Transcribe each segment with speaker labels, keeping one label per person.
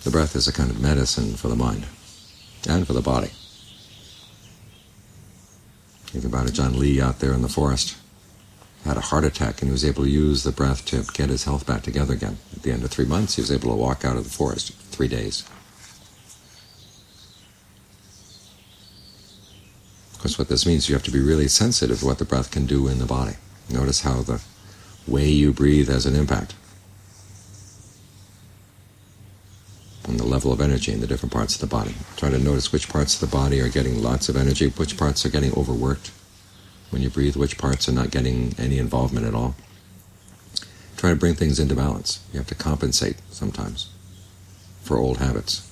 Speaker 1: The breath is a kind of medicine for the mind and for the body. Think about it. John Lee out there in the forest had a heart attack, and he was able to use the breath to get his health back together again. At the end of 3 months, he was able to walk out of the forest 3 days. Of course, what this means, you have to be really sensitive to what the breath can do in the body. Notice how the way you breathe has an impact on the level of energy in the different parts of the body. Try to notice which parts of the body are getting lots of energy, which parts are getting overworked when you breathe, which parts are not getting any involvement at all. Try to bring things into balance. You have to compensate sometimes for old habits.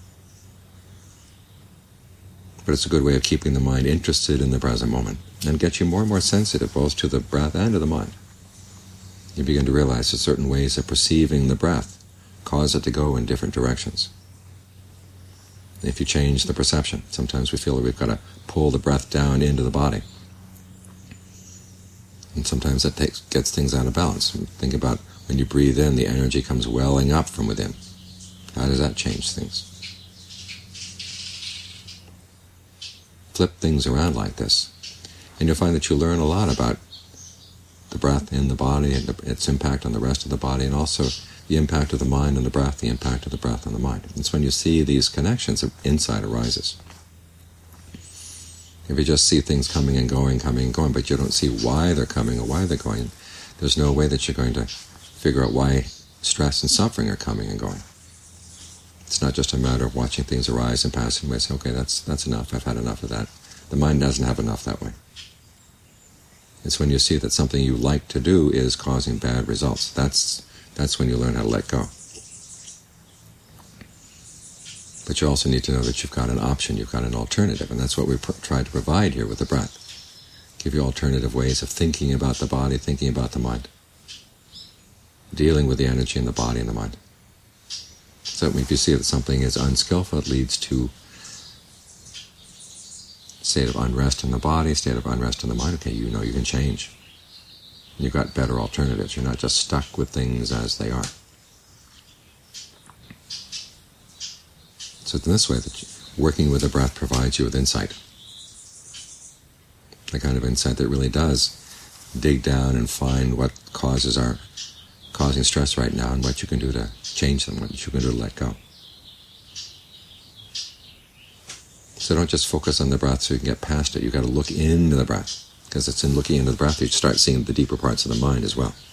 Speaker 1: But it's a good way of keeping the mind interested in the present moment and get you more and more sensitive both to the breath and to the mind. You begin to realize that certain ways of perceiving the breath cause it to go in different directions. If you change the perception, sometimes we feel that we've got to pull the breath down into the body. And sometimes that gets things out of balance. Think about when you breathe in, the energy comes welling up from within. How does that change things? Flip things around like this, and you'll find that you learn a lot about the breath in the body and its impact on the rest of the body, and also the impact of the mind on the breath, the impact of the breath on the mind. It's when you see these connections that insight arises. If you just see things coming and going, but you don't see why they're coming or why they're going, there's no way that you're going to figure out why stress and suffering are coming and going. It's not just a matter of watching things arise and passing away. Say, okay, that's enough. I've had enough of that. The mind doesn't have enough that way. It's when you see that something you like to do is causing bad results. That's when you learn how to let go. But you also need to know that you've got an option, you've got an alternative, and that's what we try to provide here with the breath. Give you alternative ways of thinking about the body, thinking about the mind, dealing with the energy in the body and the mind. So if you see that something is unskillful, it leads to a state of unrest in the body, state of unrest in the mind. Okay, you know you can change. You've got better alternatives. You're not just stuck with things as they are. So in this way, that working with the breath provides you with insight. The kind of insight that really does dig down and find what causes are causing stress right now and what you can do to change them, what you can do to let go. So don't just focus on the breath so you can get past it. You've got to look into the breath, because it's in looking into the breath you start seeing the deeper parts of the mind as well.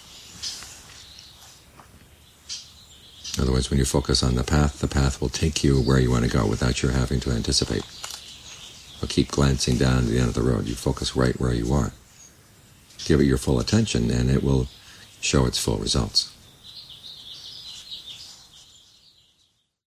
Speaker 1: Otherwise, when you focus on the path will take you where you want to go without your having to anticipate. Or keep glancing down to the end of the road. You focus right where you are. Give it your full attention, and it will show its full results.